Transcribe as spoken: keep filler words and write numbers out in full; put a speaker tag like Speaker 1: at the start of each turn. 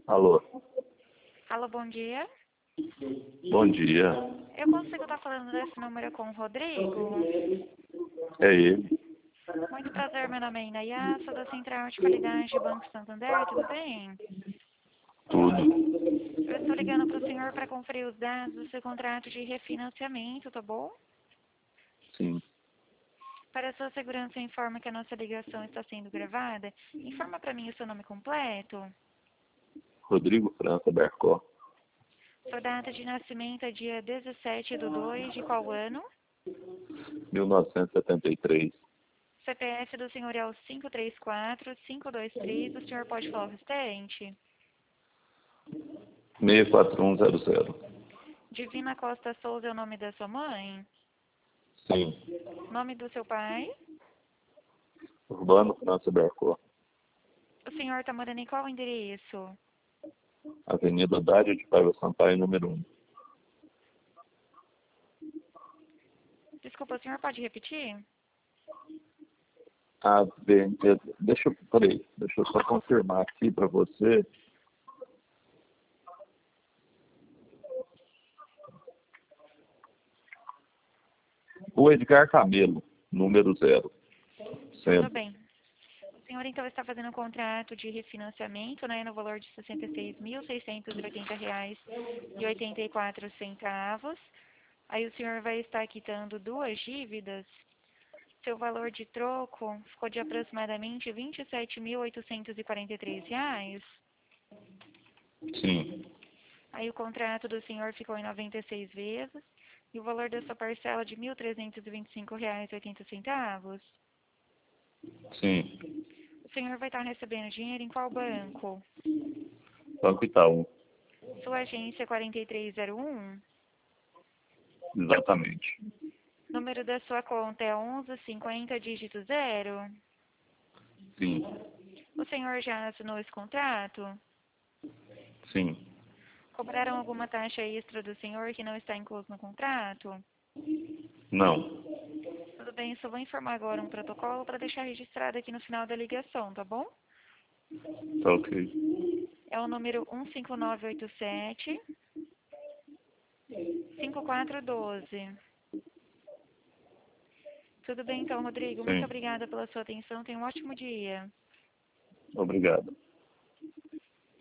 Speaker 1: Alô,
Speaker 2: Alô, bom dia.
Speaker 1: bom dia.
Speaker 2: Eu consigo estar falando desse número com o Rodrigo?
Speaker 1: É ele?
Speaker 2: Muito prazer, meu nome é Inayá, sou da Central de Qualidade do Banco Santander, tudo bem?
Speaker 1: Tudo.
Speaker 2: Eu estou ligando para o senhor para conferir os dados do seu contrato de refinanciamento, tá bom?
Speaker 1: Sim.
Speaker 2: Para a sua segurança, informa que a nossa ligação está sendo gravada. Informa para mim o seu nome completo.
Speaker 1: Rodrigo França Bercó,
Speaker 2: Sua data de nascimento é dia dezessete de dois de qual ano?
Speaker 1: mil novecentos e setenta e três.
Speaker 2: C P F do senhor é o cinco três quatro, cinco dois três, o senhor pode falar o restante?
Speaker 1: seis quatro um zero zero.
Speaker 2: Divina Costa Souza é o nome da sua mãe?
Speaker 1: Sim.
Speaker 2: Nome do seu pai?
Speaker 1: Urbano França Bercó,
Speaker 2: O senhor está morando em qual endereço?
Speaker 1: Avenida Dário de Paiva Sampaio, número um.
Speaker 2: Desculpa, o senhor pode repetir?
Speaker 1: Avenida... Deixa eu... Peraí, deixa eu só confirmar aqui para você. O Edgar Camelo, número zero.
Speaker 2: Tudo
Speaker 1: Centro.
Speaker 2: bem. O senhor então está fazendo um contrato de refinanciamento, né, no valor de sessenta e seis mil, seiscentos e oitenta reais e oitenta e quatro centavos. Aí o senhor vai estar quitando duas dívidas. Seu valor de troco ficou de aproximadamente vinte e sete mil, oitocentos e quarenta e três reais.
Speaker 1: Sim.
Speaker 2: Aí o contrato do senhor ficou em noventa e seis vezes e o valor da sua parcela de mil trezentos e vinte e cinco reais e oitenta centavos.
Speaker 1: Sim.
Speaker 2: O senhor vai estar recebendo dinheiro em qual banco?
Speaker 1: Banco Itaú.
Speaker 2: Sua agência é quarenta e três zero um?
Speaker 1: Exatamente.
Speaker 2: Número da sua conta é onze cinquenta, dígito zero?
Speaker 1: Sim.
Speaker 2: O senhor já assinou esse contrato?
Speaker 1: Sim.
Speaker 2: Cobraram alguma taxa extra do senhor que não está incluso no contrato?
Speaker 1: Não.
Speaker 2: Tudo bem, só vou informar agora um protocolo para deixar registrado aqui no final da ligação, tá bom?
Speaker 1: Tá ok.
Speaker 2: É o número um cinco nove oito sete, cinco quatro um dois. Tudo bem então, Rodrigo. Muito
Speaker 1: Sim.
Speaker 2: obrigada pela sua atenção. Tenha um ótimo dia.
Speaker 1: Obrigado.